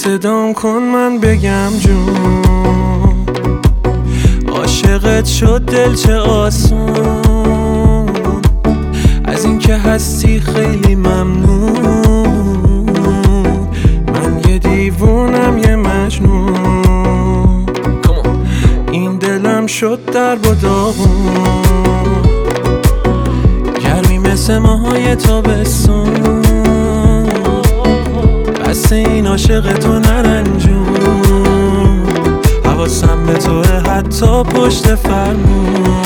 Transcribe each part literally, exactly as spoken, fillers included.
صدام کن من بگم جون، عاشقت شد دل چه آسون، از این که هستی خیلی ممنون، من یه دیوونم یه مجنون، این دلم شد در و داغون، گرمی مثل ماهای تابستون، بس این عاشق تو نرنجون، حواسم به توه حتی پشت فرمون.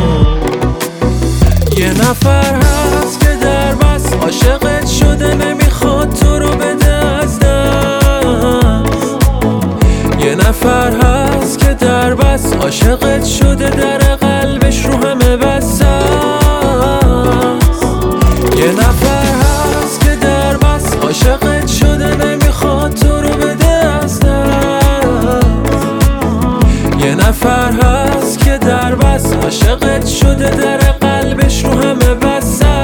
یه نفر هست که در بس عاشقت شده، نمیخواد تو رو بده از دست. یه نفر هست که در بس عاشقت شده، در قلبش رو همه بس است. یه نفر هست که در بس عاشقت شده، نمیخواد تو رو بده از دست. یه نفر هست که در بس عاشقت شده، در قلبش رو همه بس است.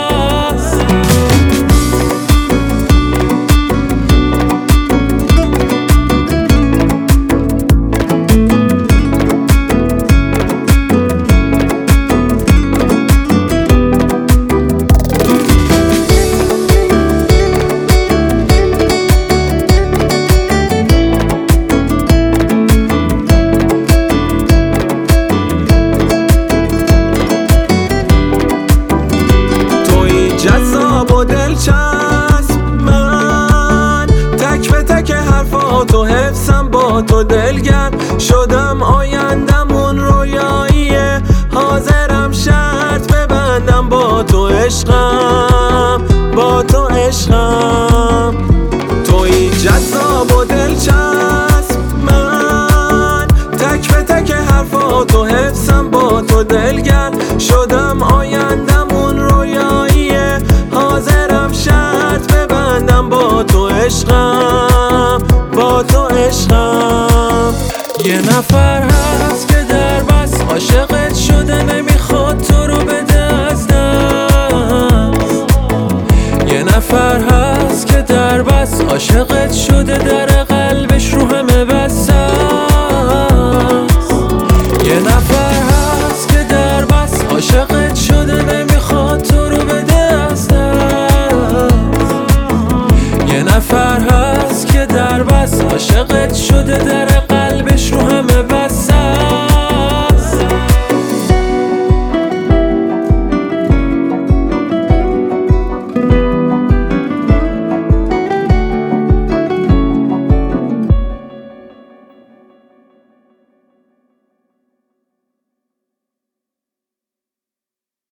جذاب و دلچسب، من تک به تک حرفاتو حفظم، با تو دلگرم شدم، آیندمون رویاییه، حاضرم شرط ببندم، با تو عشقم، با تو عشقم. توی جذاب و دلچسب، من تک به تک حرفاتو حفظم، با تو دلگرم شدم، آیندمون رویاییه، حاضرم شرط ببندم، با تو عشقم، با تو عشقم. یه نفر هست که در بس عاشقت شده، نمیخواد تو رو بده از دست. یه نفر هست که در بس عاشقت شده، در قلبش رو همه بس است.